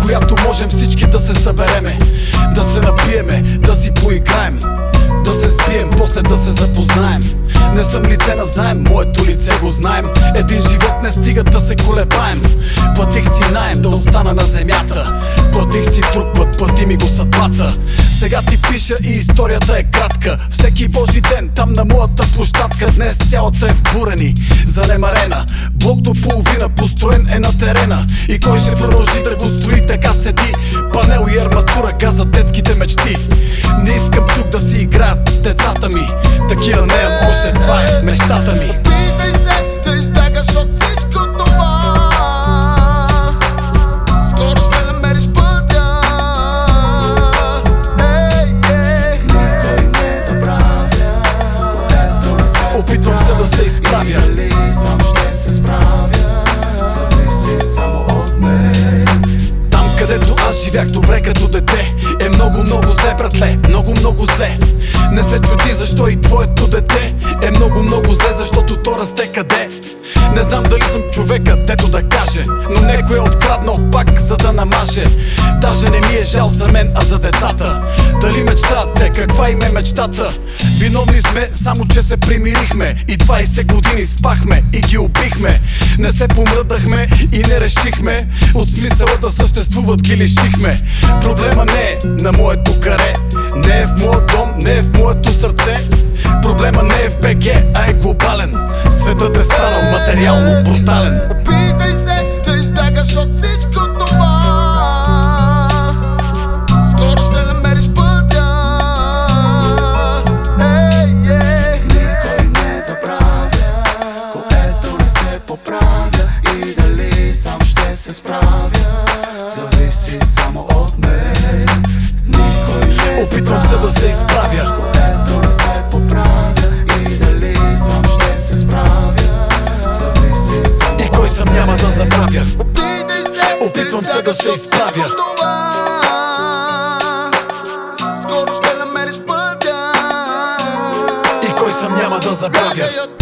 която можем всички да се събереме, да се напиеме, да си поиграем, да се спием, после да се запознаем. Не съм лице на заем, моето лице го знаем. Един живот не стига да се колебаем. Платих си наем да остана на земята, платих си друг път, плати ми го съдбата. Сега ти пиша и историята е кратка. Всеки божи ден там на моята площадка. Днес цялата е в бурени, занемарена. Блок до половина построен е на терена. И кой ще продължи да го строи, така седи. Панел и арматура, газа детските мечти. Не искам тук да си играят децата ми. Такива не имам още, това е мечтата ми. Опитай се да избягаш от всичко това. Скоро ще намериш пътя. Никой не забравя, което не се опитвам се да се изправя. дали сам ще се справя, зависи само от мен. Там където аз живях добре като дете е много зле, братле, много зле. Не се чуди защо и твоето дете е много зле, защото то расте къде. Не знам дали съм човека, дето да каже, но некой е откраднал пак за да намаже. Даже не ми е жал за мен, а за децата. Дали мечтате, каква им е мечтата? Виновни сме, само че се примирихме. И 20 години спахме и ги убихме. Не се помръднахме и не решихме. От смисъла да съществуват ги лишихме. Проблема не е на моето каре, не е в моят дом, не е в моето сърце. Проблема не е в БГ, а е глобален. Светът е станал материално брутален. Опитай се да избягаш от всичко това. Скоро ще намериш пътя. Никой не забравя, което не се поправя. И дали сам ще се справя, зависи само от мен. Никой не опитвам се да се изправя, което не се поправя. И дали сам ще се справя, зависи само. и кой съм няма да забравя. Опитай се, опитвам се да се изправя. Скоро ще намериш пътя. И кой съм няма да забравя.